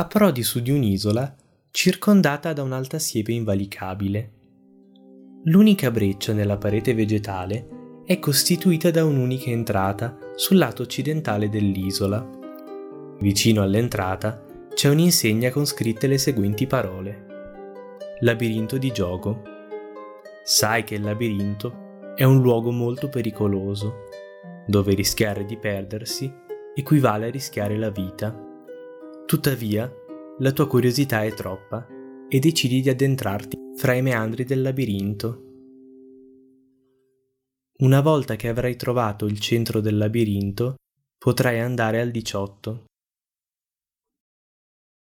approdi su di un'isola circondata da un'alta siepe invalicabile. L'unica breccia nella parete vegetale è costituita da un'unica entrata sul lato occidentale dell'isola. Vicino all'entrata c'è un'insegna con scritte le seguenti parole: Labirinto di gioco. Sai che il labirinto è un luogo molto pericoloso, dove rischiare di perdersi equivale a rischiare la vita. Tuttavia, la tua curiosità è troppa e decidi di addentrarti fra i meandri del labirinto. Una volta che avrai trovato il centro del labirinto, potrai andare al 18.